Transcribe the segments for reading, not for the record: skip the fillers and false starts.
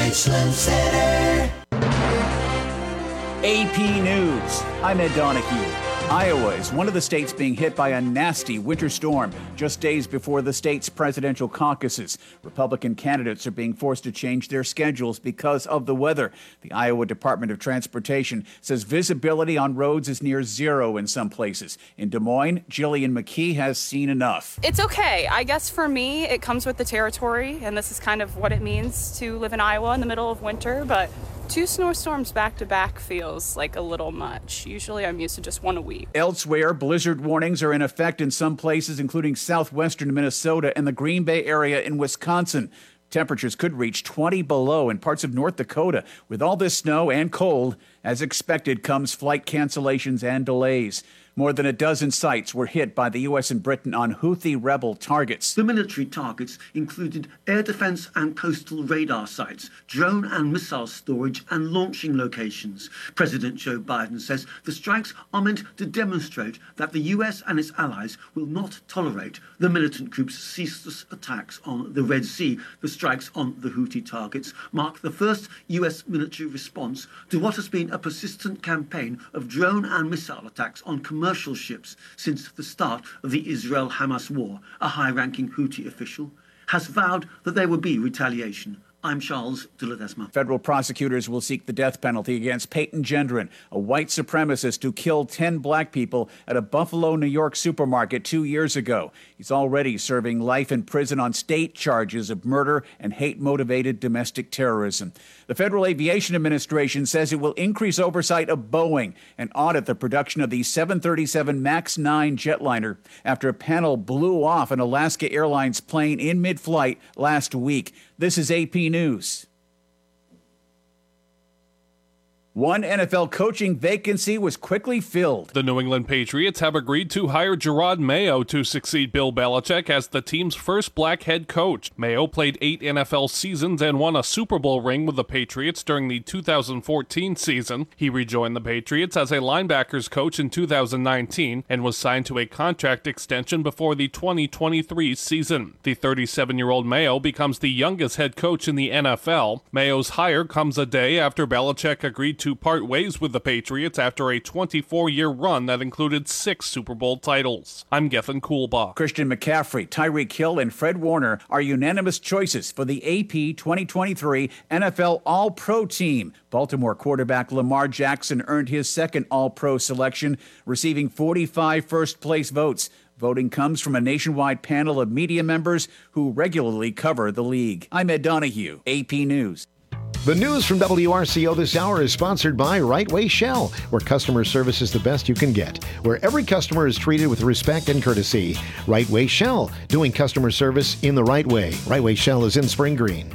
Richland Center. AP News. I'm Ed Donahue. Iowa is one of the states being hit by a nasty winter storm just days before the state's presidential caucuses. Republican candidates are being forced to change their schedules because of the weather. The Iowa Department of Transportation says visibility on roads is near zero in some places. In Des Moines, Jillian McKee has seen enough. It's okay. I guess for me, it comes with the territory, and this is kind of what it means to live in Iowa in the middle of winter, but 2 snowstorms back-to-back feels like a little much. Usually I'm used to just one a week. Elsewhere, blizzard warnings are in effect in some places, including southwestern Minnesota and the Green Bay area in Wisconsin. Temperatures could reach 20 below in parts of North Dakota. With all this snow and cold, as expected, comes flight cancellations and delays. More than a dozen sites were hit by the U.S. and Britain on Houthi rebel targets. The military targets included air defense and coastal radar sites, drone and missile storage and launching locations. President Joe Biden says the strikes are meant to demonstrate that the U.S. and its allies will not tolerate the militant group's ceaseless attacks on the Red Sea. The strikes on the Houthi targets mark the first U.S. military response to what has been a persistent campaign of drone and missile attacks on commercial ships since the start of the Israel-Hamas war. A high-ranking Houthi official has vowed that there will be retaliation. I'm Charles de Ledesma. Federal prosecutors will seek the death penalty against Peyton Gendron, a white supremacist who killed 10 black people at a Buffalo, New York supermarket 2 years ago. He's already serving life in prison on state charges of murder and hate-motivated domestic terrorism. The Federal Aviation Administration says it will increase oversight of Boeing and audit the production of the 737 MAX 9 jetliner after a panel blew off an Alaska Airlines plane in mid-flight last week. This is AP News. One NFL coaching vacancy was quickly filled. The New England Patriots have agreed to hire Gerard Mayo to succeed Bill Belichick as the team's first black head coach. Mayo played 8 NFL seasons and won a Super Bowl ring with the Patriots during the 2014 season. He rejoined the Patriots as a linebackers coach in 2019 and was signed to a contract extension before the 2023 season. The 37-year-old Mayo becomes the youngest head coach in the NFL. Mayo's hire comes a day after Belichick agreed to part ways with the Patriots after a 24-year run that included 6 Super Bowl titles. I'm Gethin Coolbaugh. Christian McCaffrey, Tyreek Hill, and Fred Warner are unanimous choices for the AP 2023 NFL All-Pro team. Baltimore quarterback Lamar Jackson earned his second All-Pro selection, receiving 45 first-place votes. Voting comes from a nationwide panel of media members who regularly cover the league. I'm Ed Donahue, AP News. The news from WRCO this hour is sponsored by Right Way Shell, where customer service is the best you can get, where every customer is treated with respect and courtesy. Right Way Shell, doing customer service in the right way. Right Way Shell is in Spring Green.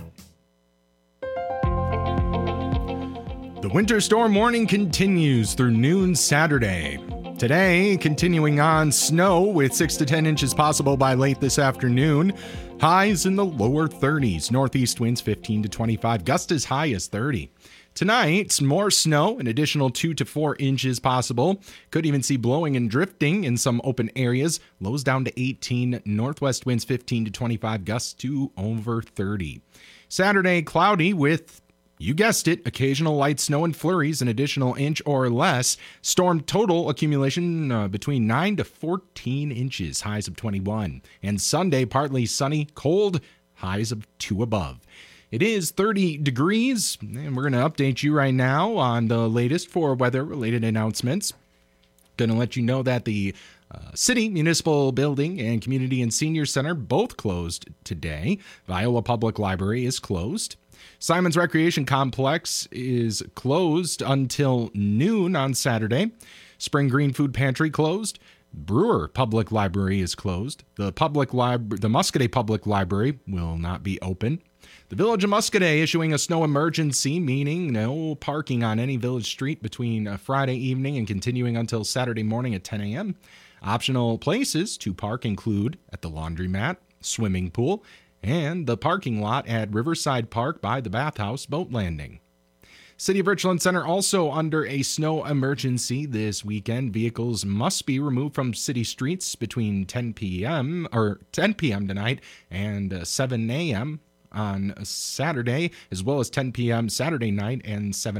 The winter storm warning continues through noon Saturday. Today, continuing on, snow with 6 to 10 inches possible by late this afternoon. Highs in the lower 30s. Northeast winds 15 to 25. Gusts as high as 30. Tonight, more snow, an additional 2 to 4 inches possible. Could even see blowing and drifting in some open areas. Lows down to 18. Northwest winds 15 to 25. Gusts to over 30. Saturday, cloudy with, you guessed it, occasional light snow and flurries, an additional inch or less. Storm total accumulation between 9 to 14 inches, highs of 21. And Sunday, partly sunny, cold, highs of 2 above. It is 30 degrees, and we're going to update you right now on the latest for weather-related announcements. Going to let you know that the City Municipal Building and Community and Senior Center both closed today. Viola Public Library is closed. Simon's Recreation Complex is closed until noon on Saturday. Spring Green Food Pantry closed. Brewer Public Library is closed. The Muscadet Public Library will not be open. The Village of Muscadet issuing a snow emergency, meaning no parking on any village street between Friday evening and continuing until Saturday morning at 10 a.m. Optional places to park include at the laundromat, swimming pool, and the parking lot at Riverside Park by the Bathhouse Boat Landing. City of Richland Center also under a snow emergency this weekend. Vehicles must be removed from city streets between 10 p.m. tonight and 7 a.m. on a Saturday, as well as 10 p.m. Saturday night and 7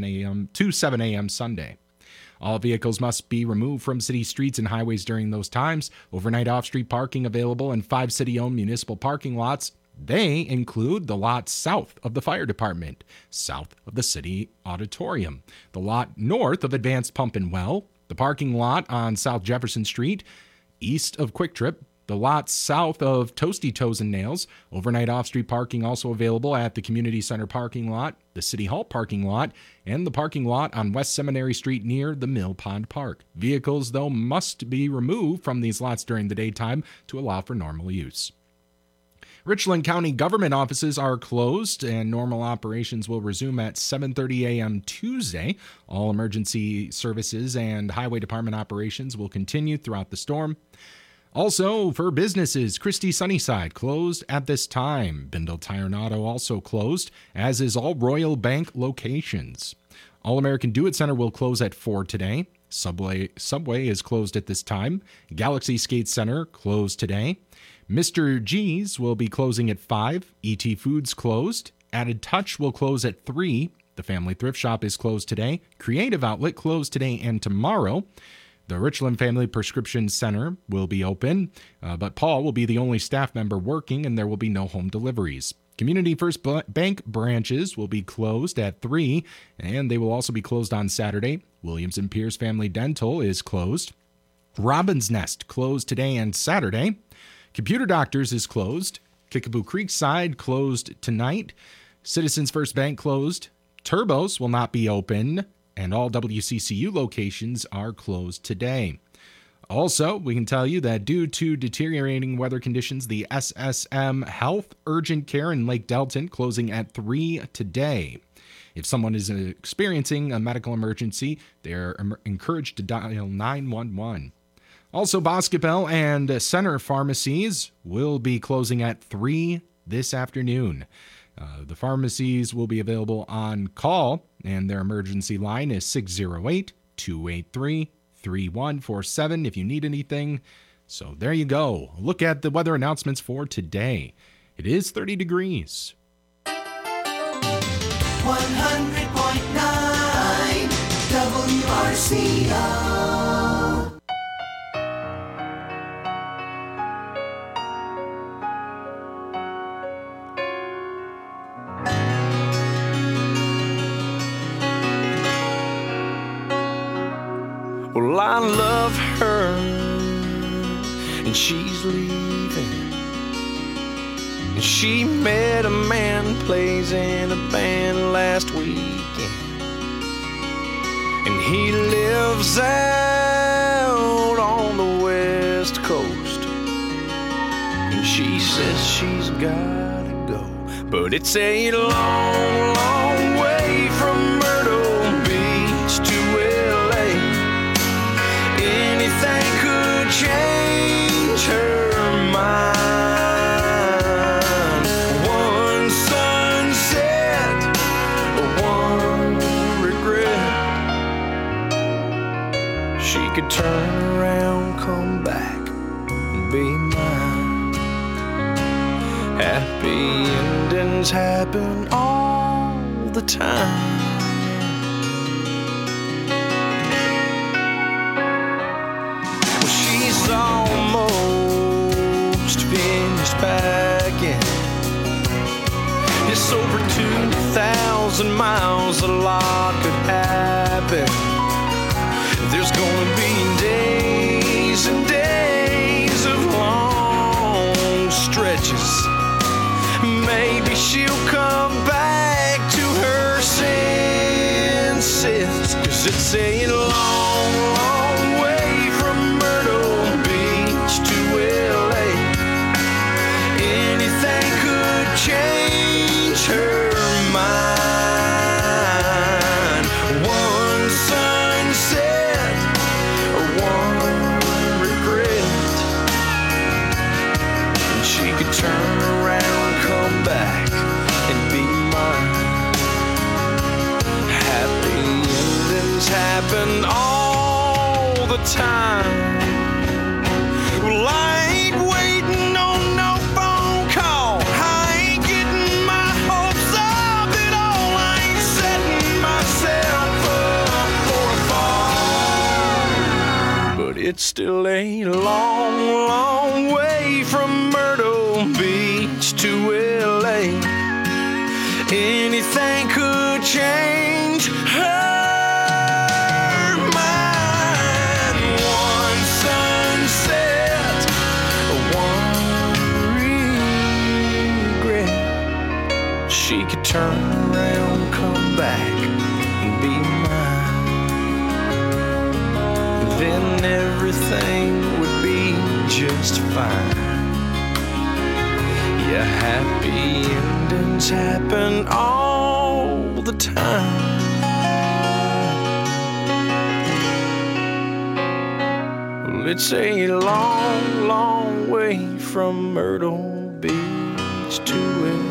a.m. Sunday. All vehicles must be removed from city streets and highways during those times. Overnight off-street parking available in 5 city-owned municipal parking lots. They include the lot south of the fire department, south of the city auditorium, the lot north of Advanced Pump and Well, the parking lot on South Jefferson Street, east of Quick Trip, the lot south of Toasty Toes and Nails. Overnight off-street parking also available at the Community Center parking lot, the City Hall parking lot, and the parking lot on West Seminary Street near the Mill Pond Park. Vehicles, though, must be removed from these lots during the daytime to allow for normal use. Richland County government offices are closed and normal operations will resume at 7:30 a.m. Tuesday. All emergency services and highway department operations will continue throughout the storm. Also, for businesses, Christie Sunnyside closed at this time. Bindle Tire and Auto also closed, as is all Royal Bank locations. All American Do-It Center will close at 4 today. Subway is closed at this time. Galaxy Skate Center closed today. Mr. G's will be closing at 5. ET Foods closed. Added Touch will close at 3. The Family Thrift Shop is closed today. Creative Outlet closed today and tomorrow. The Richland Family Prescription Center will be open, but Paul will be the only staff member working and there will be no home deliveries. Community First Bank branches will be closed at 3, and they will also be closed on Saturday. Williams & Pierce Family Dental is closed. Robin's Nest closed today and Saturday. Computer Doctors is closed. Kickapoo Creekside closed tonight. Citizens First Bank closed. Turbos will not be open, and all WCCU locations are closed today. Also, we can tell you that due to deteriorating weather conditions, the SSM Health Urgent Care in Lake Delton closing at 3 today. If someone is experiencing a medical emergency, they're encouraged to dial 911. Also, Boscobel and Center Pharmacies will be closing at 3 this afternoon. The pharmacies will be available on call, and their emergency line is 608-283-3147 if you need anything. So there you go. Look at the weather announcements for today. It is 30 degrees. 100.9 WRCO. Well, I love her, and she's leaving. And she met a man plays in a band last weekend. And he lives out on the West Coast. And she says she's gotta go. But it's a long, long way from Myrtle Beach to LA. Anything could change her mind. One sunset, one regret. She could turn around, come back, and be mine. Happy endings happen all the time. Almost finished packing. It's over 2,000 miles, a lot could happen. There's gonna be days and days of long stretches. Maybe she'll come back to her senses. 'Cause it's a long, long way from Myrtle Beach to LA. Anything could change her mind. One sunset, one regret. And she could turn around, come back, and be mine. Happy endings happen all the time. Well, I ain't waiting on no phone call. I ain't getting my still a long, long way from Myrtle Beach to LA. Anything could change her mind. One sunset, one regret. She could turn around, come back, and be mine. Then everything would be just fine. Yeah, happy endings happen all the time. Well, it's a long, long way from Myrtle Beach to LA.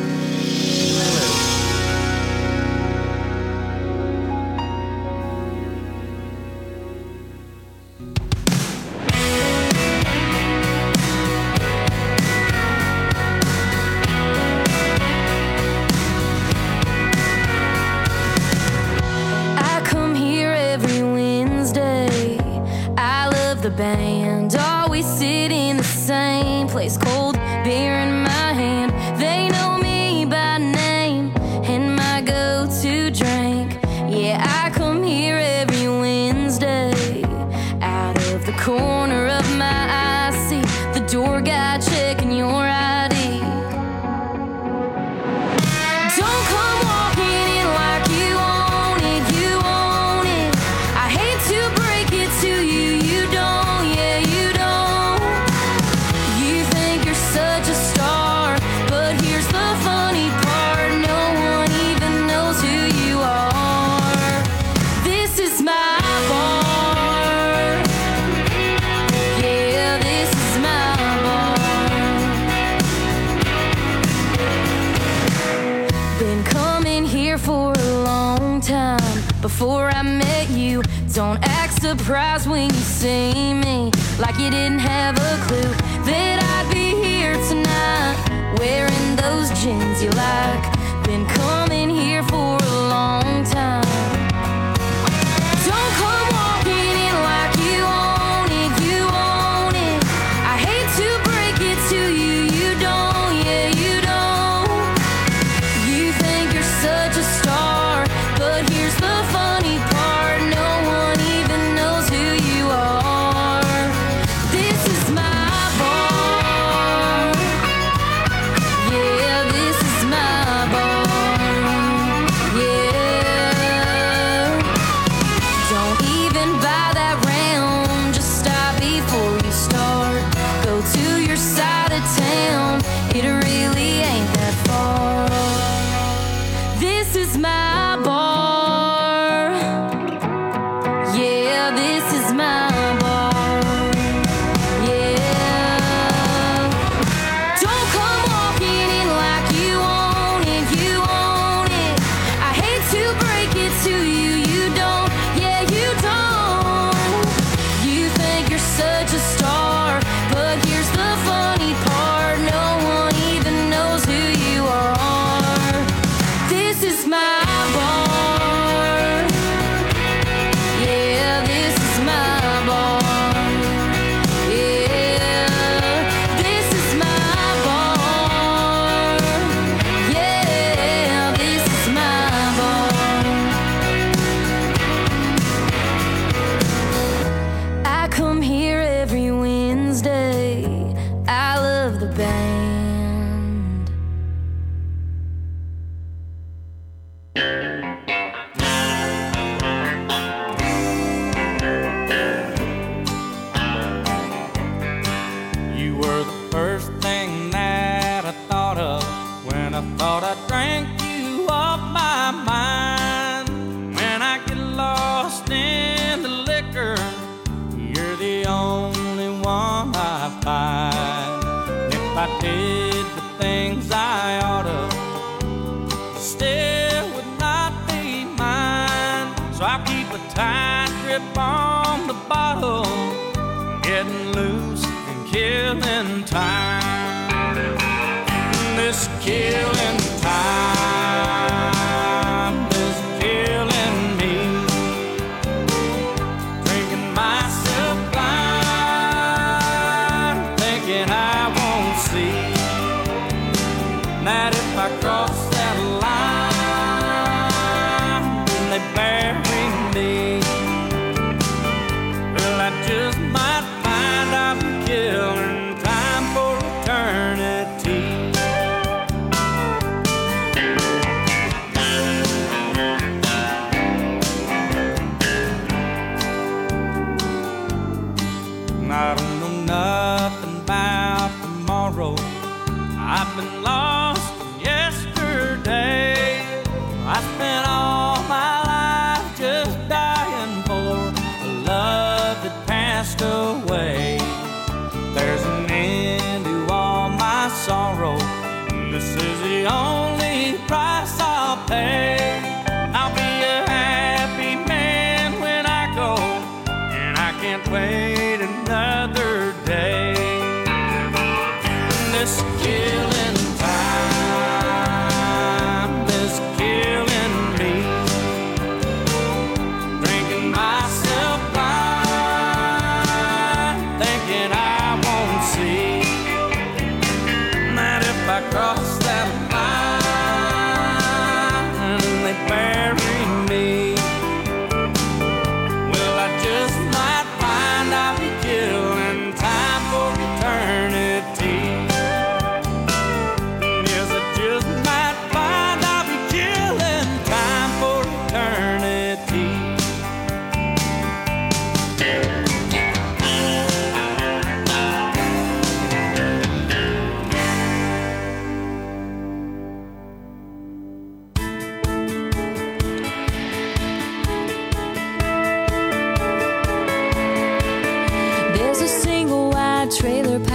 The band always sit in the same place, cold beer in my hand. They know me by name and my go-to drink. Yeah, I come here every Wednesday. Out of the corner of my eye, see the door guy checking your ID. Don't come walking in like you own it, you own it. I hate to break it to you, you don't. Before I met you, don't act surprised when you see me, like you didn't have a clue that I'd be here tonight, wearing those jeans you like. Been coming here for a long time. Don't come walking in like you own it, you own it. I hate to break it to you, you don't, yeah, you don't. You think you're such a star, but here's the funny part, no one even knows who you are. This is my bar. Yeah, this is my bar. Yeah. Don't even buy that round, just stop before you start. Go to your side of town, it really ain't that far. This is my bar. Did the things I oughta, still would not be mine. So I keep a tight grip on the bottle, getting loose and killing time. This killing time is killing me. Drinking myself blind.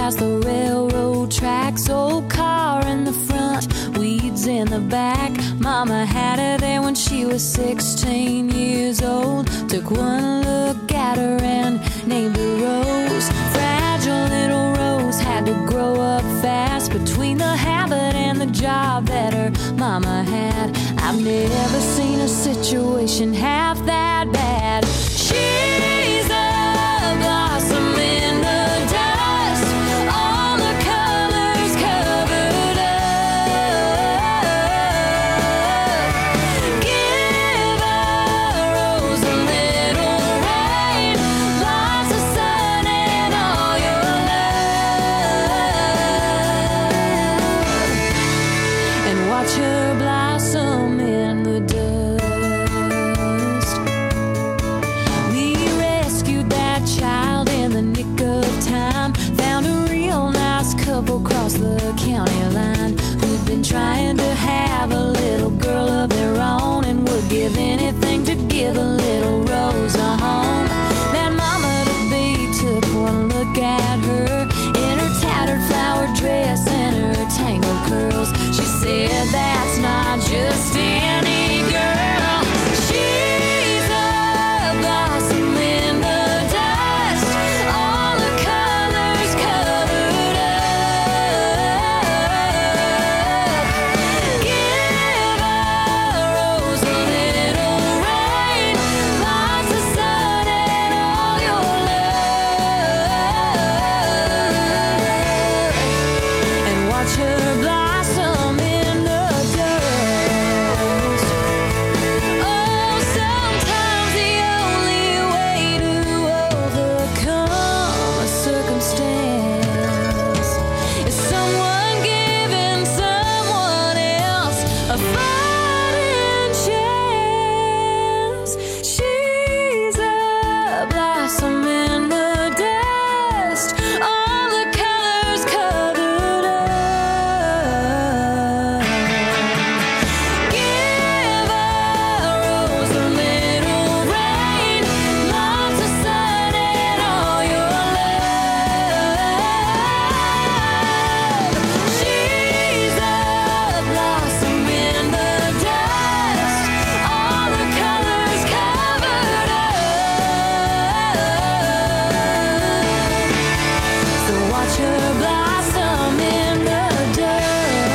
past the railroad tracks. Old car in the front, weeds in the back. Mama had her there when she was 16 years old. Took one look at her and named her Rose. Fragile little Rose had to grow up fast between the habit and the job that her mama had. I've never seen a situation half that bad. She's a blossom in the dust, all the colors covered up. Give a rose a little rain, lots of sun and all your love, and watch her blossom in the dust. We rescued that child in the nick of time. Found a real nice couple across the county line who'd been trying to have a little girl of their own and would give anything to give a little Rose a home. That mama-to-be took one look at her in her tattered flower dress and her tangled curls. She said, that's not just any girl. She's a blossom in the dust, all the colors covered up. Give a rose a little rain, lots of sun and all your love, and watch her blossom in the dust. Oh, sometimes the only way to overcome a circumstance is someone giving someone else a fighting chance. She's a blossom in the dust, all the colors covered up. Give a rose a little rain, lots of sun and all your love. She's a blossom in the dust, all the colors covered up. So watch her blossom in the dust.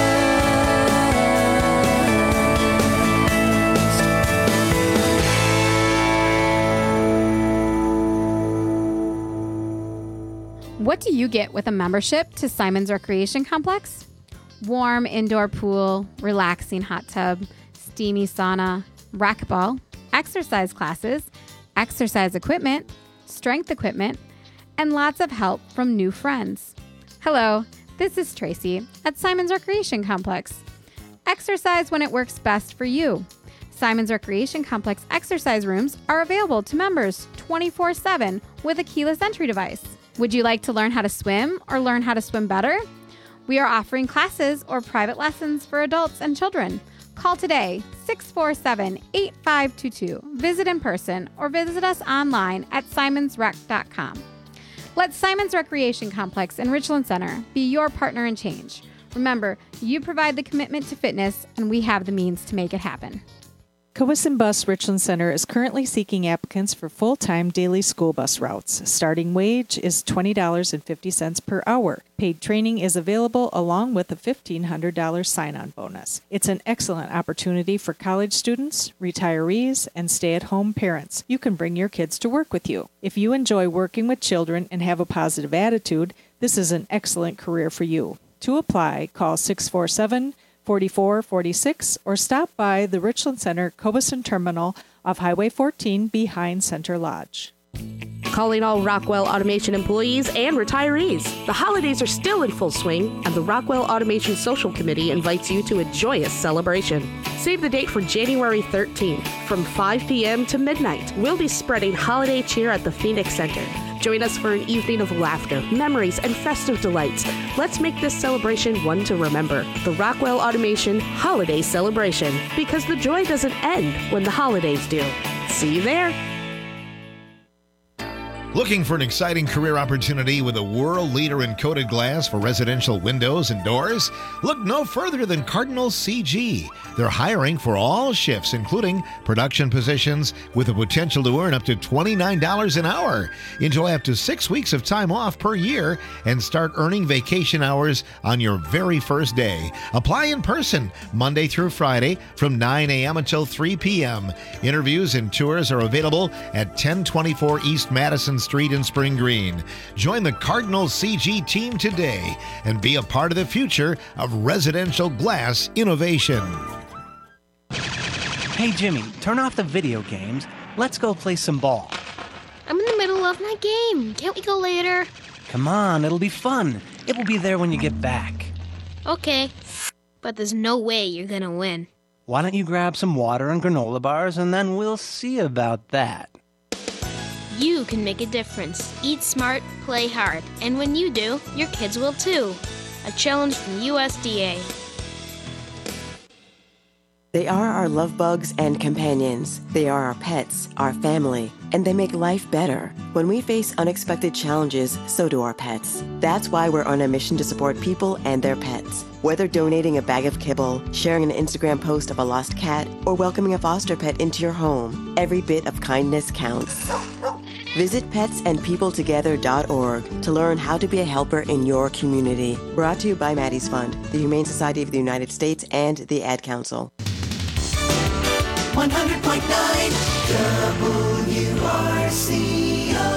What do you get with a membership to Simon's Recreation Complex? Warm indoor pool, relaxing hot tub, steamy sauna, racquetball, exercise classes, exercise equipment, strength equipment, and lots of help from new friends. Hello, this is Tracy at Simon's Recreation Complex. Exercise when it works best for you. Simon's Recreation Complex exercise rooms are available to members 24/7 with a keyless entry device. Would you like to learn how to swim or learn how to swim better? We are offering classes or private lessons for adults and children. Call today, 647-8522. Visit in person or visit us online at simonsrec.com. Let Simon's Recreation Complex in Richland Center be your partner in change. Remember, you provide the commitment to fitness, and we have the means to make it happen. Cowisin Bus Richland Center is currently seeking applicants for full-time daily school bus routes. Starting wage is $20.50 per hour. Paid training is available along with a $1,500 sign-on bonus. It's an excellent opportunity for college students, retirees, and stay-at-home parents. You can bring your kids to work with you. If you enjoy working with children and have a positive attitude, this is an excellent career for you. To apply, call 647-4446 or stop by the Richland Center Cowisin Terminal off Highway 14 behind Center Lodge. Calling all Rockwell Automation employees and retirees. The holidays are still in full swing, and the Rockwell Automation Social Committee invites you to a joyous celebration. Save the date for January 13th. From 5 p.m. to midnight, we'll be spreading holiday cheer at the Phoenix Center. Join us for an evening of laughter, memories, and festive delights. Let's make this celebration one to remember. The Rockwell Automation Holiday Celebration, because the joy doesn't end when the holidays do. See you there. Looking for an exciting career opportunity with a world leader in coated glass for residential windows and doors? Look no further than Cardinal CG. They're hiring for all shifts, including production positions, with the potential to earn up to $29 an hour. Enjoy up to 6 weeks of time off per year and start earning vacation hours on your very first day. Apply in person Monday through Friday from 9 a.m. until 3 p.m. Interviews and tours are available at 1024 East Madison Street in Spring Green. Join the Cardinal CG team today and be a part of the future of residential glass innovation. Hey, Jimmy, turn off the video games. Let's go play some ball. I'm in the middle of my game. Can't we go later? Come on, it'll be fun. It will be there when you get back. Okay, but there's no way you're gonna win. Why don't you grab some water and granola bars, and then we'll see about that. You can make a difference. Eat smart, play hard. And when you do, your kids will too. A challenge from USDA. They are our love bugs and companions. They are our pets, our family, and they make life better. When we face unexpected challenges, so do our pets. That's why we're on a mission to support people and their pets. Whether donating a bag of kibble, sharing an Instagram post of a lost cat, or welcoming a foster pet into your home, every bit of kindness counts. Visit petsandpeopletogether.org to learn how to be a helper in your community. Brought to you by Maddie's Fund, the Humane Society of the United States, and the Ad Council. 100.9 WRCO.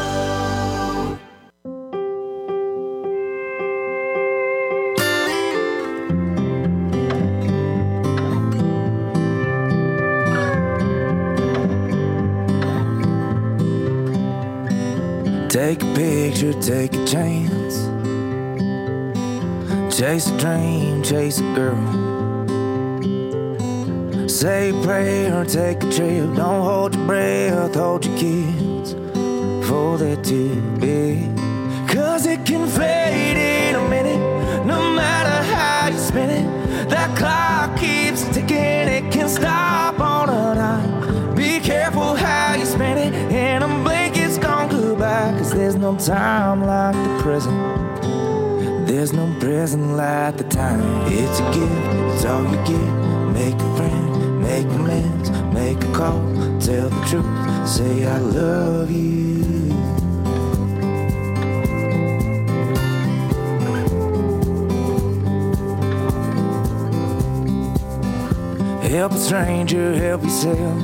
Take a picture, take a chance. Chase a dream, chase a girl. Say a prayer, take a trip. Don't hold your breath, hold your kids, for they're too big. Cause it can fade in a minute, no matter how you spin it. That clock keeps ticking, it can stop on a dime. Be careful how you spin it, and a blink it's gone goodbye. Cause there's no time like the present. There's no present like the time. It's a gift, it's all you get. Make a friend, make amends, make a call, tell the truth, say I love you. Help a stranger, help yourself.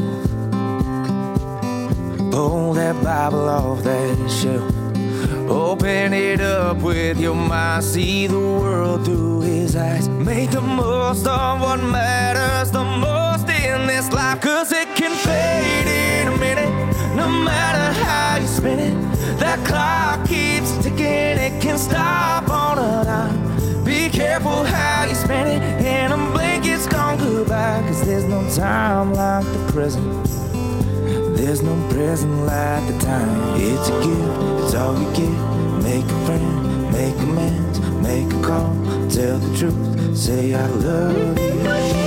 Pull that Bible off that shelf. Open it up with your mind, see the world through his eyes. Make the most of what matters the most in this life. Cause it can fade in a minute, no matter how you spin it. That clock keeps ticking, it can stop on a dime. Be careful how you spin it, and a blink it's gone goodbye. Cause there's no time like the present. There's no present like the time. It's a gift, it's all you get. Make a friend, make amends, make a call, tell the truth, say I love you.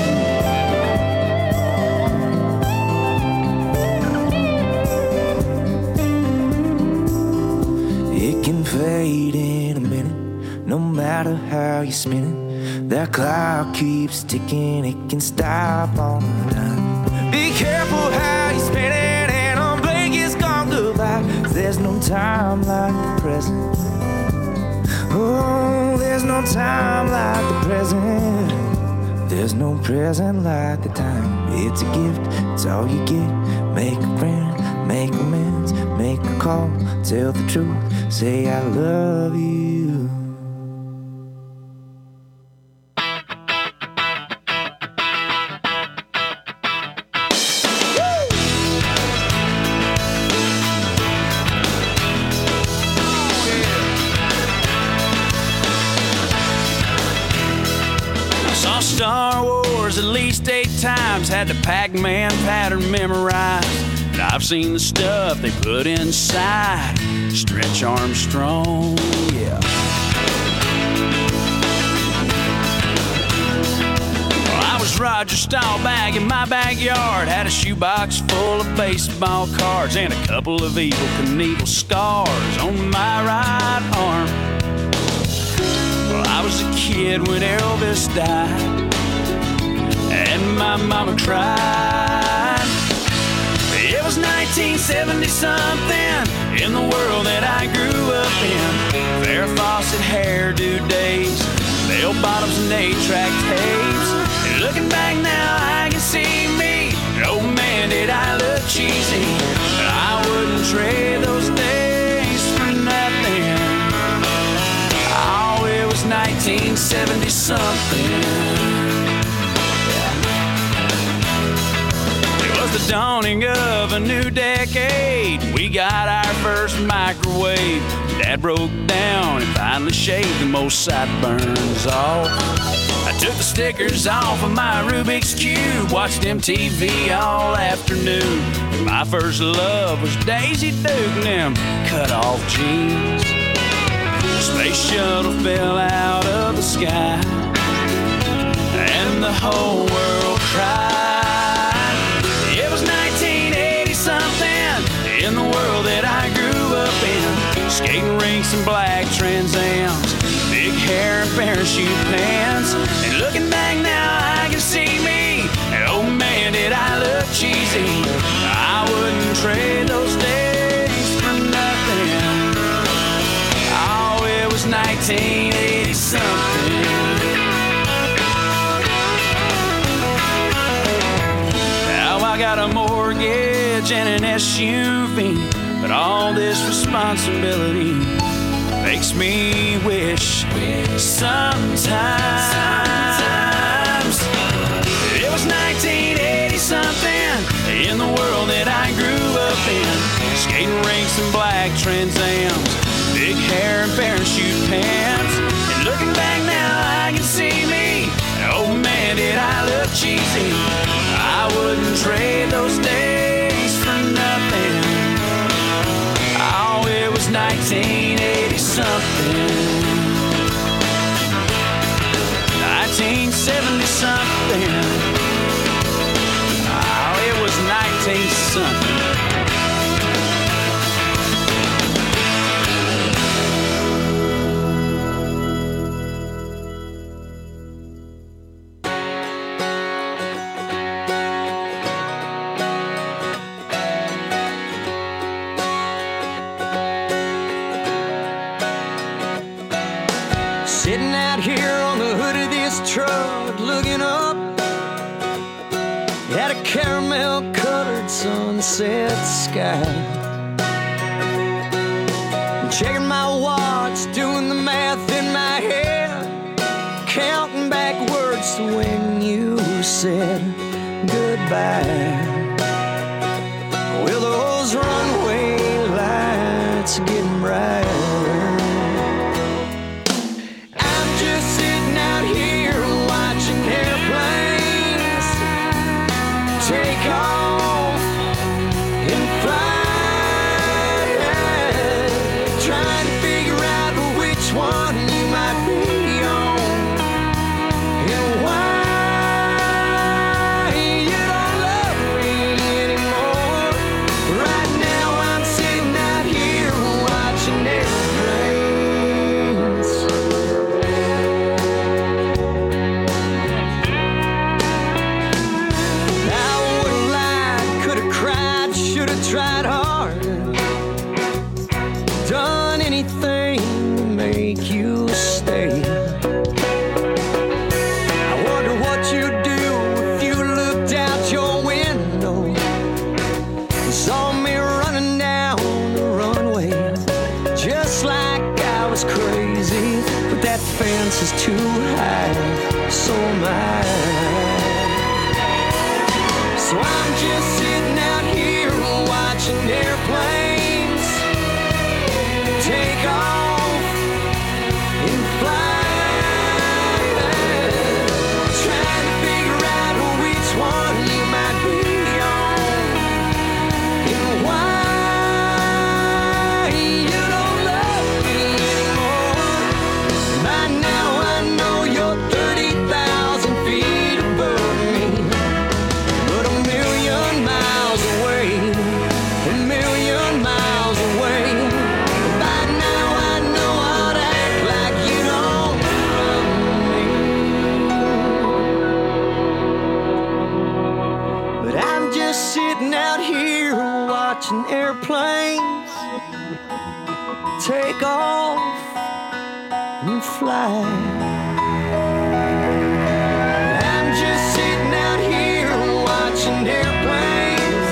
It can fade in a minute, no matter how you spin it. That clock keeps ticking, it can stop on a dime. Be careful how you spin it. There's no time like the present. Oh, there's no time like the present. There's no present like the time. It's a gift, it's all you get. Make a friend, make amends, make a call, tell the truth, say I love you. Star Wars at least 8 times, had the Pac-Man pattern memorized. And I've seen the stuff they put inside Stretch Armstrong, yeah. Well, I was Charles Rogers style bag in my backyard. Had a shoebox full of baseball cards and a couple of Evel Knievel scars on my right arm. Well, I was a kid when Elvis died, and my mama cried. It was 1970-something in the world that I grew up in. Farrah Fawcett hairdo days, bell bottoms and 8-track tapes. And looking back now, I can see me. Oh man, did I look cheesy. But I wouldn't trade those days for nothing. Oh, it was 1970-something. The dawning of a new decade. We got our first microwave. Dad broke down and finally shaved the most sideburns off. I took the stickers off of my Rubik's Cube, watched MTV all afternoon. My first love was Daisy Duke and them cut-off jeans. Space shuttle fell out of the sky, and the whole world cried. It was 1980-something in the world that I grew up in. Skating rinks and black Trans Ams, big hair and parachute pants. And looking back now, I can see me. And oh man, did I look cheesy. I wouldn't trade those days for nothing. Oh, it was 1980-something. I got a mortgage and an SUV, but all this responsibility makes me wish sometimes it was 1980-something in the world that I grew up in. Skating rinks and black Trans Ams, big hair and parachute pants. And looking back now, I can see me. Oh man, did I look cheesy. I wouldn't trade those days for nothing. Oh, it was 1980-something. 1970-something. Oh, it was 19-something. Sitting out here on the hood of this truck, looking up at a caramel-colored sunset sky. Checking my watch, doing the math in my head, counting backwards to when you said goodbye. Well, those runway lights are getting brighter. Take off and fly, trying to figure out which one you might be on, and why you don't love me anymore. Right now I'm sitting out here watching airplanes. Tried hard, done anything to make you stay. I wonder what you'd do if you looked out your window and saw me running down the runway, just like I was crazy. But that fence is too high, so am I. So I'm just sitting out here watching airplanes take off and fly, trying to figure out which one you might be on, and why you don't love me anymore. By now I know you're 30,000 feet above me. sitting out here watching airplanes take off and fly. I'm just sitting out here watching airplanes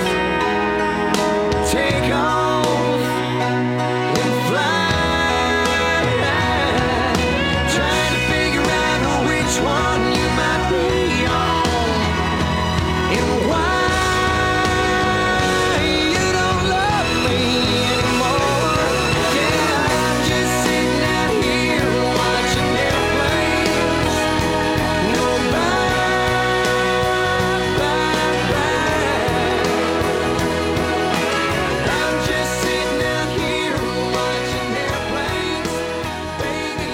take off and fly. Trying to figure out which one you might be on and why you don't love me anymore. Yeah, I'm just sitting out here watching airplanes go by, I'm just sitting out here watching airplanes, baby,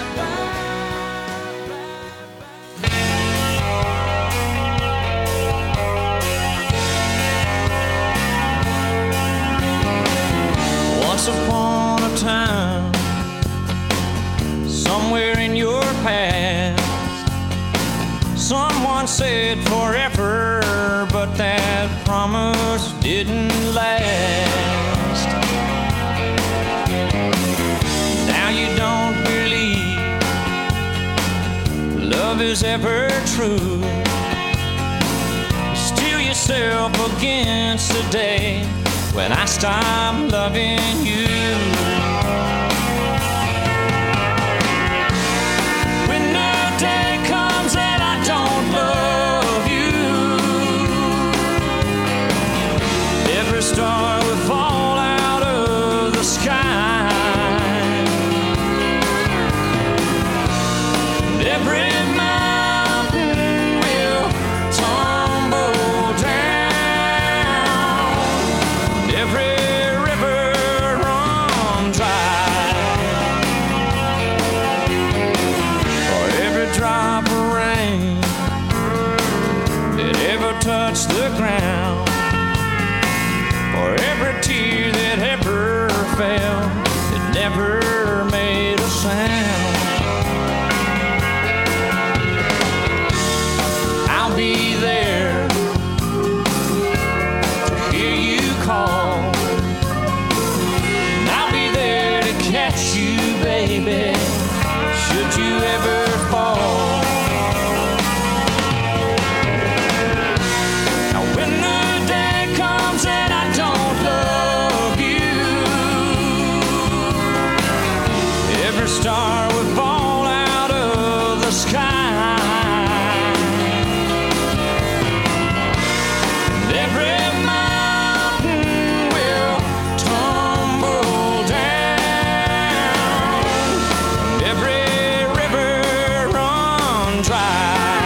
Once upon a time, somewhere in your past, someone said forever, but that promise didn't last. Now you don't believe love is ever true. Steel yourself against the day when I stop loving you. When the day comes and I don't love you, every star will fall out of the sky. And every mountain will tumble down. Every river run dry. For every drop of rain that ever touched the ground, for every tear that ever fell that never made a sound, I'll be there to hear you call. And I'll be there to catch you, baby, should you ever fall. Now when the day comes and I don't love you, every star will fall out of the sky. And every mountain will tumble down. And every river run dry.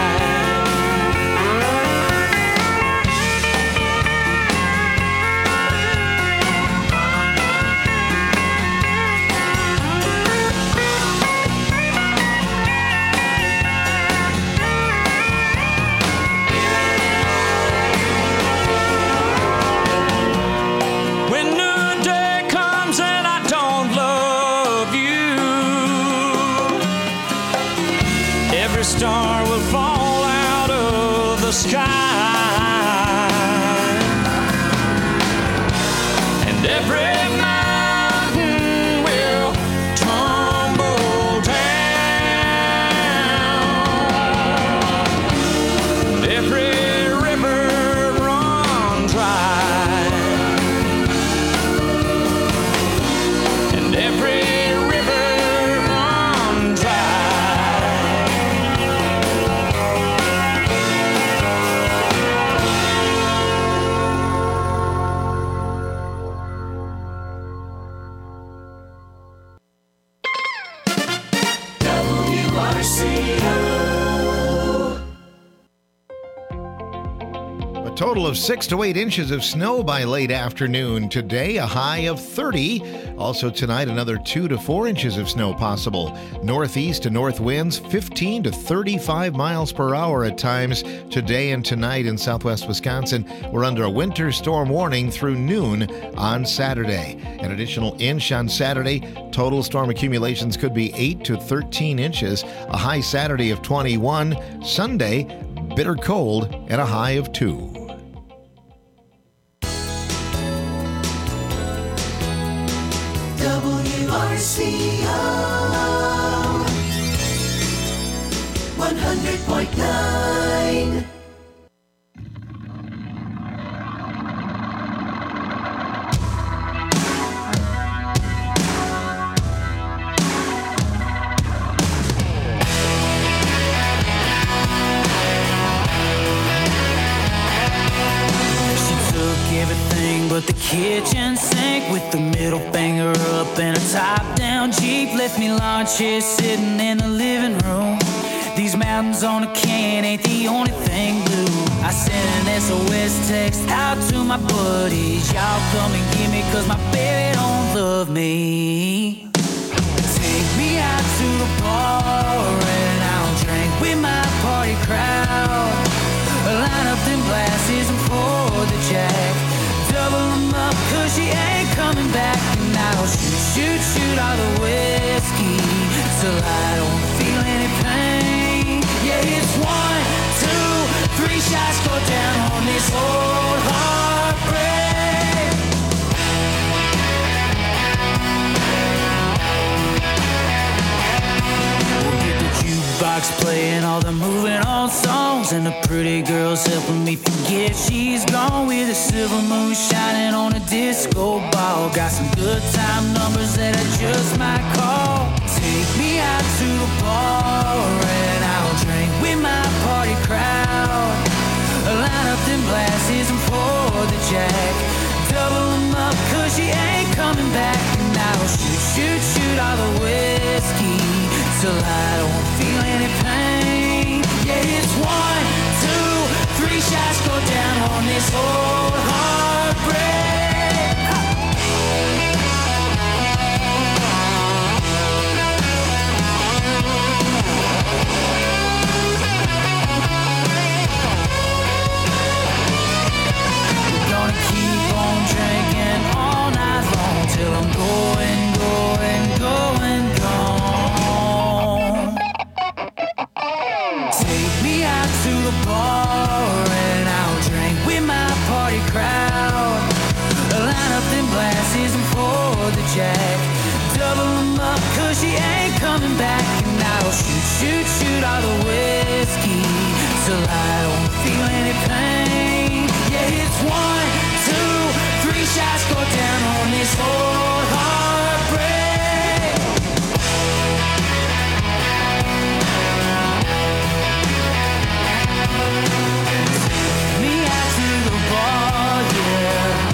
When the day comes and I don't love you, every star will fall out of the sky. And every mountain will tumble down. And every river run dry. And every river run dry. A total of 6 to 8 inches of snow by late afternoon. Today, a high of 30. Also tonight, another 2 to 4 inches of snow possible. Northeast to north winds, 15 to 35 miles per hour at times. Today and tonight in southwest Wisconsin, we're under a winter storm warning through noon on Saturday. An additional inch on Saturday. Total storm accumulations could be 8 to 13 inches. A high Saturday of 21. Sunday, bitter cold and a high of 2. 100.9. Everything but the kitchen sink, with the middle finger up and a top-down Jeep. Left me lawn chair sitting in the living room. These mountains on a can ain't the only thing blue. I sent an SOS text out to my buddies. Y'all come and get me, cause my baby don't love me. Take me out to the bar and I'll drink with my party crowd. Line up them glasses and pour the jack. Double them up, cause she ain't coming back. And I'll shoot all the whiskey till I don't feel any pain. Yeah, it's 1, 2, 3 shots go down on this old heartbreak. Jukebox playing all the moving on songs, and the pretty girl's helping me forget she's gone, with a silver moon shining on a disco ball. Got some good time numbers that I just might call. Take me out to the bar and I'll drink with my party crowd. Line up them glasses and pour the jack. Double them up, cause she ain't coming back. And I'll shoot all the whiskey till I don't feel any pain. Yeah, it's 1, 2, 3 shots go down on this old heartbreak. We're gonna keep on drinking all night long till I'm going, going, going, gone. Take me out to the bar and I'll drink with my party crowd. Line up them glasses and pour the jack. Double them up, cause she ain't coming back. And I'll shoot all the whiskey till I don't feel any pain. Yeah, it's 1, 2, 3 shots go down on this old heartbreak. Me out to the bar, yeah.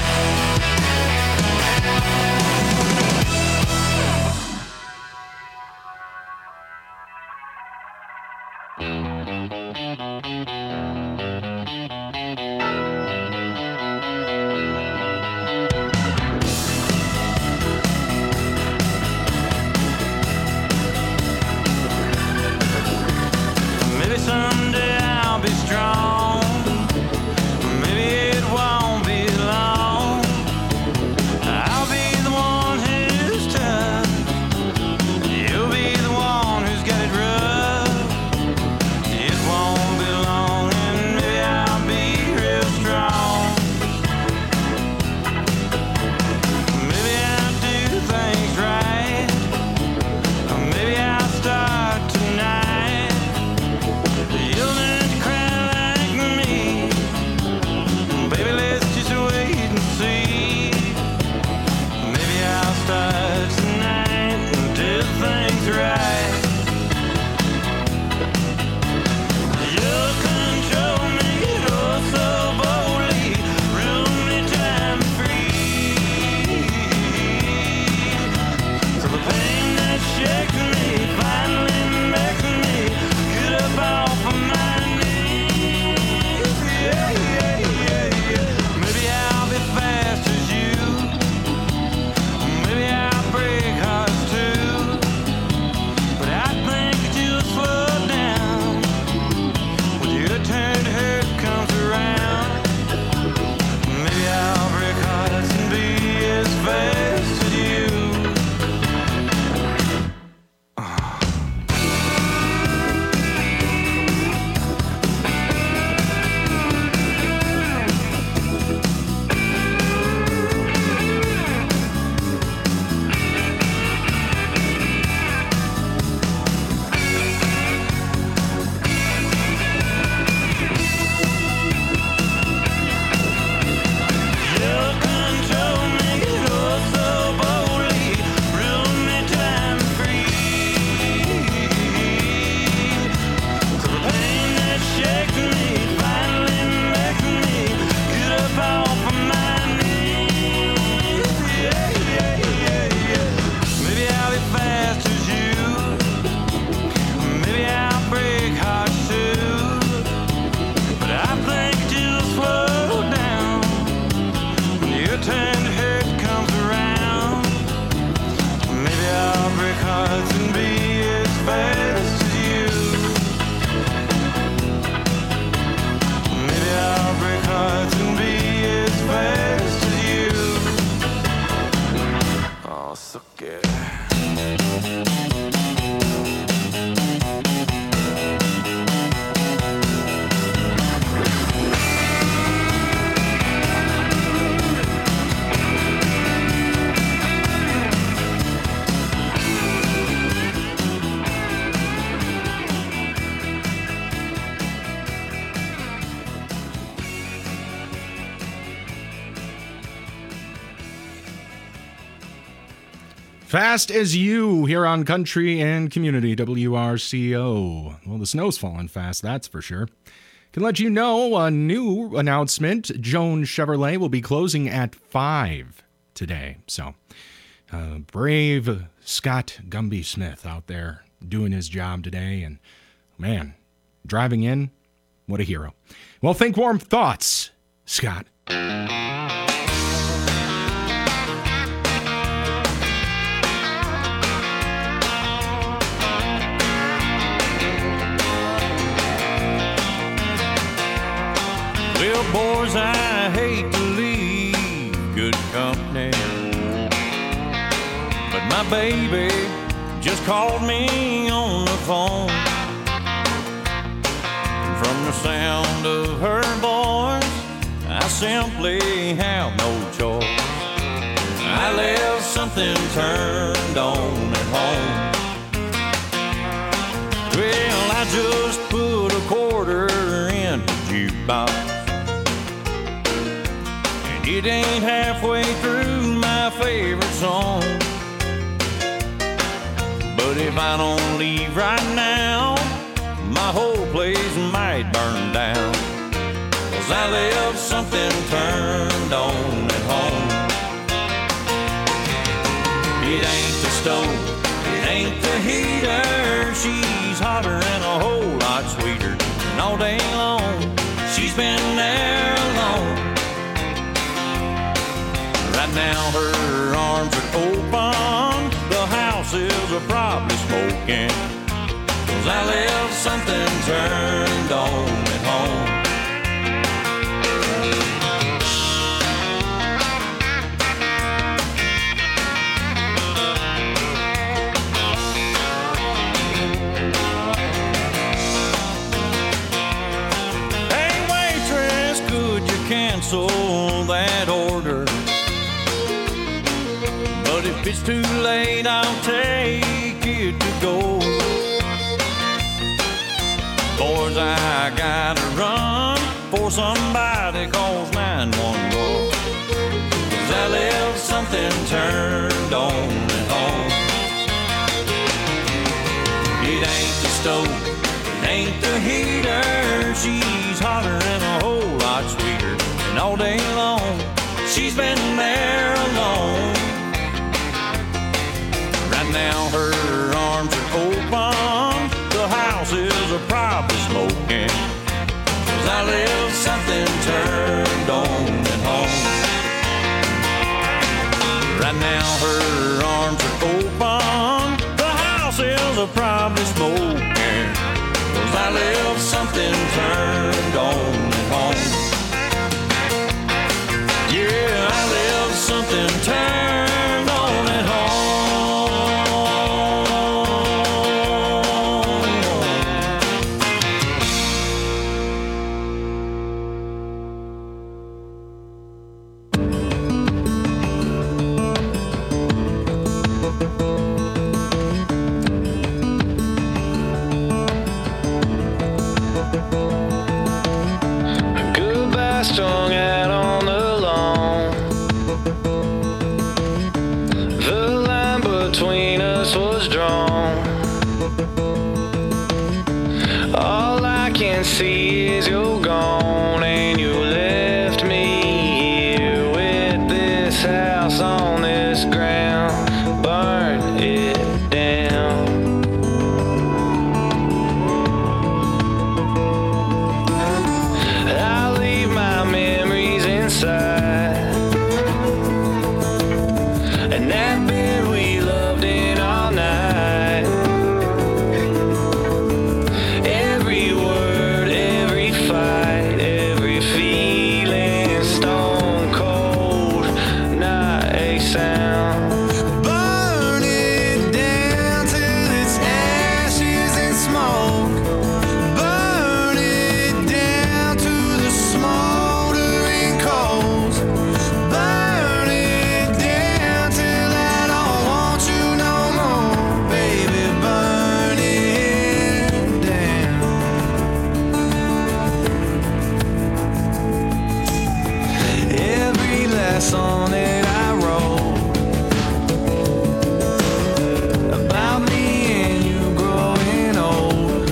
turned head comes around. Maybe I'll break hearts and be as fast as you. Maybe I'll break hearts and be as fast as you. Oh, so good. Fast as You here on Country and Community WRCO. Well, the snow's falling fast, that's for sure. Can let you know a new announcement. Jones Chevrolet will be closing at 5 today. So, brave Scott Gumby Smith out there doing his job today. And, man, driving in, what a hero. Well, think warm thoughts, Scott. Well, boys, I hate to leave good company, but my baby just called me on the phone. From the sound of her voice, I simply have no choice. I left something turned on at home. Well, I just put a quarter in the jukebox. It ain't halfway through my favorite song. But if I don't leave right now, my whole place might burn down. 'Cause I left something turned on at home. It ain't the stove, it ain't the heater. She's hotter and a whole lot sweeter. And all day long, she's been there alone. Right now her arms are open, the house is probably smoking. 'Cause I left something turned on at home. Hey waitress, could you cancel that order? But if it's too late, I'll take it to go. Boys, I gotta run for somebody calls 911. 'Cause I left something turned on at home. It ain't the stove, it ain't the heater. She's hotter and a whole lot sweeter. And all day long, she's been there alone. Now her arms are open, the house is probably smoking. 'Cause I left something turned on at home. Right now her arms are open, the house is probably smoking. 'Cause I left something turned on at home. Yeah, I left something turned on at home. Strung out on the lawn. The line between us was drawn. All I can see is you're gone, and you left me here with this house on this ground. Burn it down. I'll leave my memories inside. song that I wrote about me and you growing old.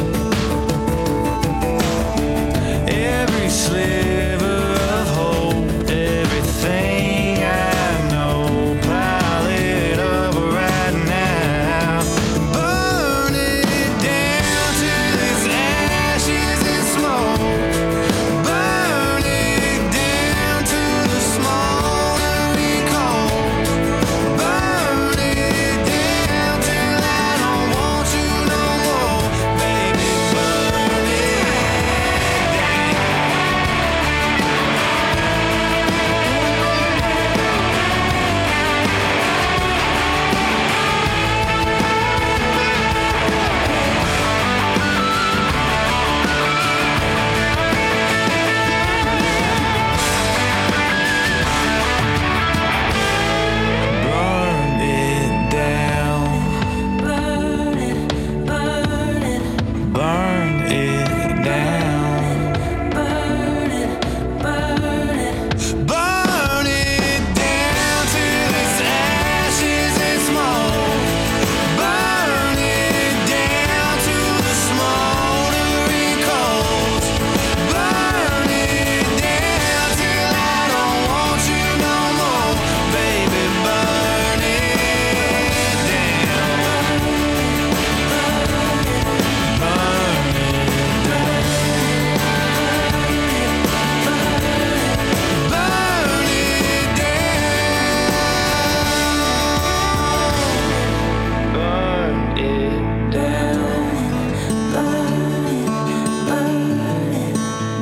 Every sliver of hope, everything I know, pile it up right now. Burn it down till it's ashes and smoke. Burn it down to the smoldering coals. Burn it down till I don't want you no more. Baby, burn it burn it down. Burn it, burn it, burn it down. Burn it, burn it, burn it down till it's ashes and smoke. Burn it down to the smoldering coals. Burn it down till I don't want you no more. Baby, burn it down. Burn it down. Burn it down. Burn it down. Burn it.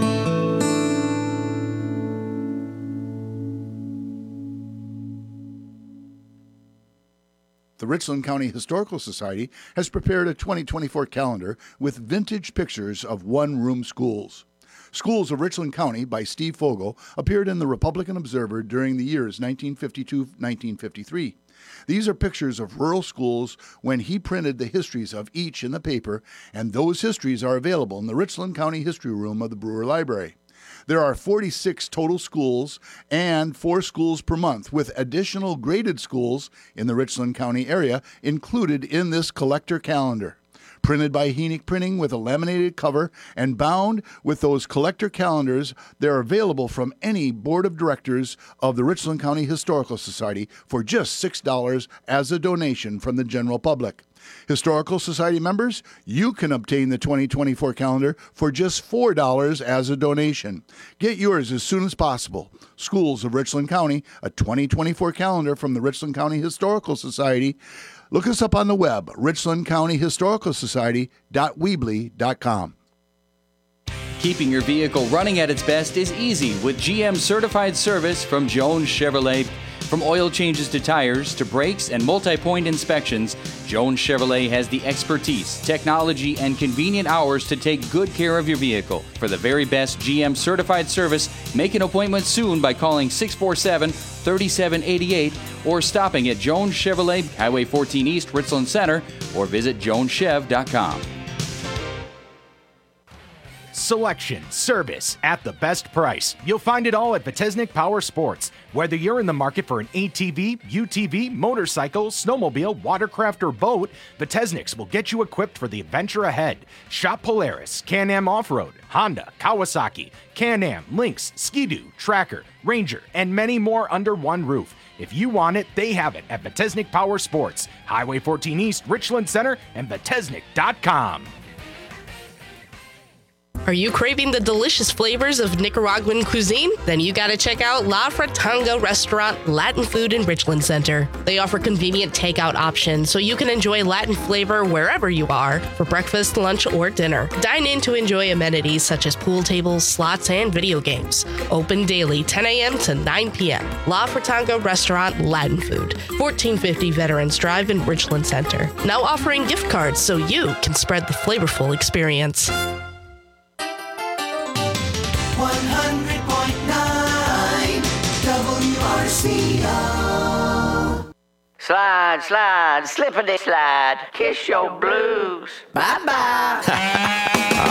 The Richland County Historical Society has prepared a 2024 calendar with vintage pictures of one-room schools. Schools of Richland County by Steve Fogel appeared in the Republican Observer during the years 1952-1953. These are pictures of rural schools when he printed the histories of each in the paper, and those histories are available in the Richland County History Room of the Brewer Library. There are 46 total schools and 4 schools per month, with additional graded schools in the Richland County area included in this collector calendar. Printed by Heenick Printing with a laminated cover and bound with those collector calendars, they're available from any board of directors of the Richland County Historical Society for just $6 as a donation from the general public. Historical Society members, you can obtain the 2024 calendar for just $4 as a donation. Get yours as soon as possible. Schools of Richland County, a 2024 calendar from the Richland County Historical Society. Look us up on the web, richlandcountyhistoricalsociety.weebly.com. Keeping your vehicle running at its best is easy with GM certified service from Jones Chevrolet. From oil changes to tires to brakes and multi-point inspections, Jones Chevrolet has the expertise, technology, and convenient hours to take good care of your vehicle. For the very best GM certified service, make an appointment soon by calling 647-3788 or stopping at Jones Chevrolet, Highway 14 East, Richland Center, or visit joneschev.com. Selection, service at the best price. You'll find it all at Vitesnik Power Sports. Whether you're in the market for an ATV, UTV, motorcycle, snowmobile, watercraft, or boat, Vitesniks will get you equipped for the adventure ahead. Shop Polaris, Can-Am Off-Road, Honda, Kawasaki, Can-Am, Lynx, Ski-Doo, Tracker, Ranger, and many more under one roof. If you want it, they have it at Vitesnik Power Sports, Highway 14 East, Richland Center, and Vitesnik.com. Are you craving the delicious flavors of Nicaraguan cuisine? Then you gotta check out La Fratanga Restaurant Latin Food in Richland Center. They offer convenient takeout options so you can enjoy Latin flavor wherever you are for breakfast, lunch, or dinner. Dine in to enjoy amenities such as pool tables, slots, and video games. Open daily 10 a.m. to 9 p.m. La Fratanga Restaurant Latin Food, 1450 Veterans Drive in Richland Center. Now offering gift cards so you can spread the flavorful experience. 100.9 WRCO. Slide, slide, slippity slide, kiss your blues. Bye-bye.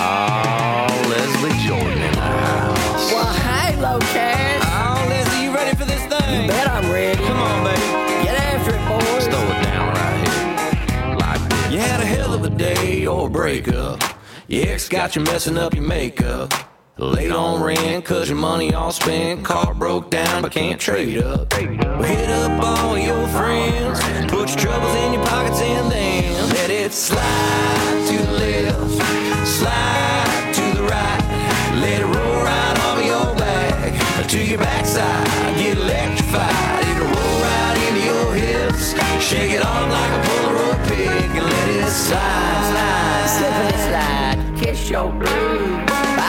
Oh, Leslie Jordan in the house. Well, hey, Locast. Oh, Leslie, you ready for this thing? You bet I'm ready. Come on, baby. Get after it, boys. Slow it down right here. Like this. You had a hell of a day or a breakup. Your ex got you messing up your makeup. Late on rent, cause your money all spent. Car broke down, but can't trade up. Well, hit up all your friends. Put your troubles in your pockets and then let it slide to the left, slide to the right. Let it roll right off your back to your backside. Get electrified. It'll roll right into your hips. Shake it off like a Polaroid pic and let it slide, slide, Slippity slide, kiss your blues.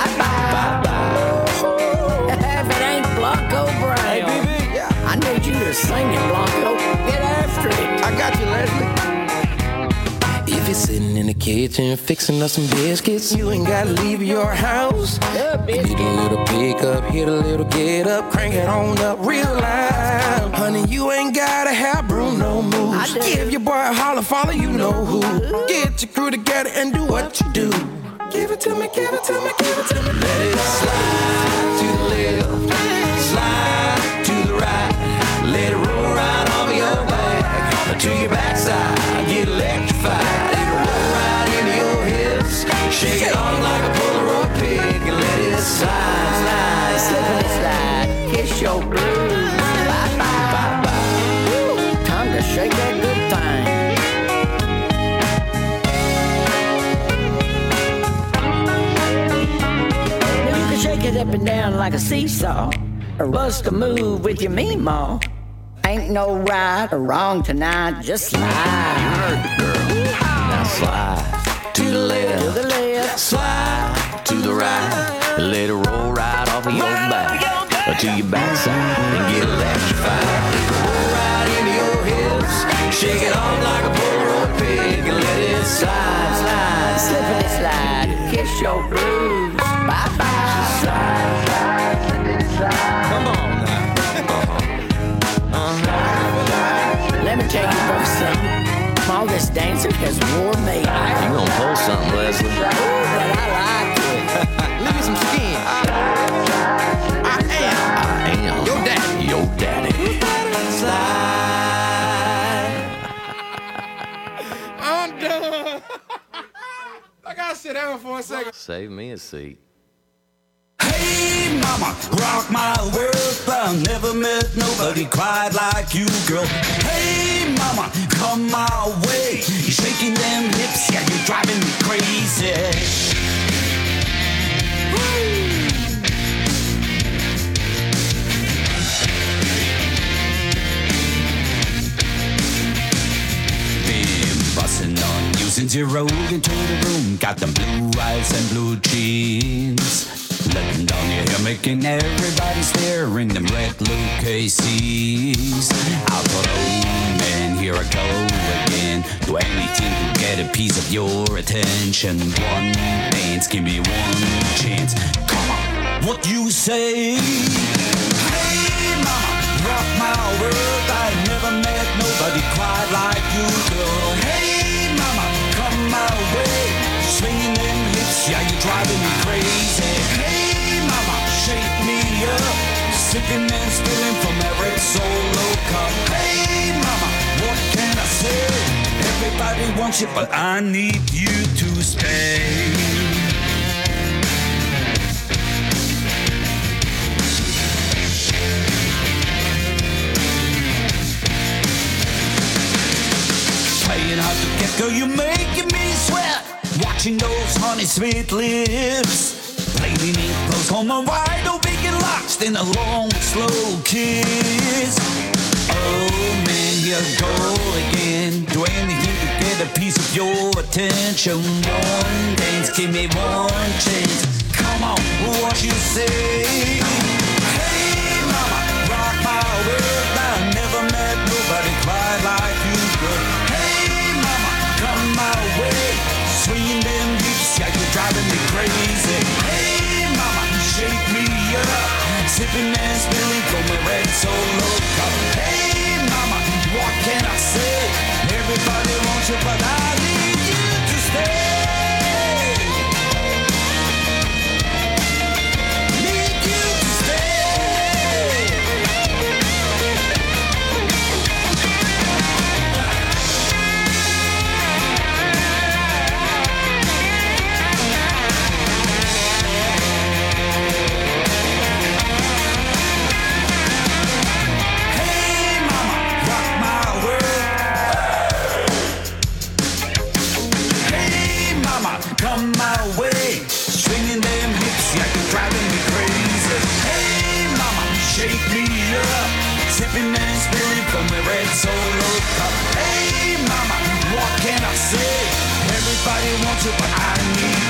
If it ain't Blanco Brown. Hey, BB. I need you to sing it, Blanco. Get after it. I got you, Leslie. If you're sitting in the kitchen fixing up some biscuits, you ain't gotta leave your house. Need a little pickup, hit a little get up, crank it on up real loud. Honey, you ain't gotta have Bruno moves. Give your boy a holler, follow you know who. Get your crew together and do what you do. Give it to me, give it to me, give it to me. Let it slide to the left, slide to the right. Let it roll right over your back to your backside. Get electrified. It'll roll right into your hips. Shake it off like a Polaroid pic and let it slide, slide, Slippity slide, kiss your blues. Bye bye, bye bye. Time to shake that good thing. Shake it up and down like a seesaw, or bust a move with your meemaw. Ain't no right or wrong tonight, just slide. You heard the girl. Now slide to the left, To the left, slide to the right. Let it roll right off of your back to your backside and get electrified. Roll right into your hips. Shake it off like a Polaroid pic and let it slide, slide, slippity slide, kiss your blues. Bye bye. Come on now. Let me tell you both something. All this dancing has worn me out. You gonna pull something, Leslie? Ooh, but I like it. Look at some skin. I am. Your daddy. Your daddy. Slide. I'm done. I gotta sit down for a second. Save me a seat. Hey mama, rock my world. I've never met nobody quite like you, girl. Hey mama, come my way. You're shaking them hips, yeah, you're driving me crazy. Been busting on you since you rolled into the room. Got them blue eyes and blue jeans. Letting down your hair, making everybody stare in them red Lucas-C's. I thought, oh man, here I go again. Do anything to get a piece of your attention. One dance, give me one chance. Come on, what you say? Hey mama, rock my world. I never met nobody quite like you, girl. Hey mama, come my way. Swinging them hips, yeah, you're driving me crazy. Hey mama, shake me up. Sipping and spilling from every solo cup. Hey mama, what can I say? Everybody wants you, but I need you to stay. Playing hard to get, girl, you're making me sweat. Watching those honey sweet lips. Playing in close, hold my wide open, get lost in a long, slow kiss. Oh man, here I go again. Do anything to get a piece of your attention. One dance, give me one chance. Come on, what you say? Hey mama, rock my world. I never met nobody quite like you, girl. Hey mama, come my way. Swinging them hips, yeah, you're driving me crazy. Hey mama, shake me up. Sipping and spilling from a red solo cup. Hey mama, what can I say? Everybody wants you, but I need you to stay. Need you to stay. happiness spilling from a red Solo cup. Hey, mama, what can I say? Everybody wants you, but I need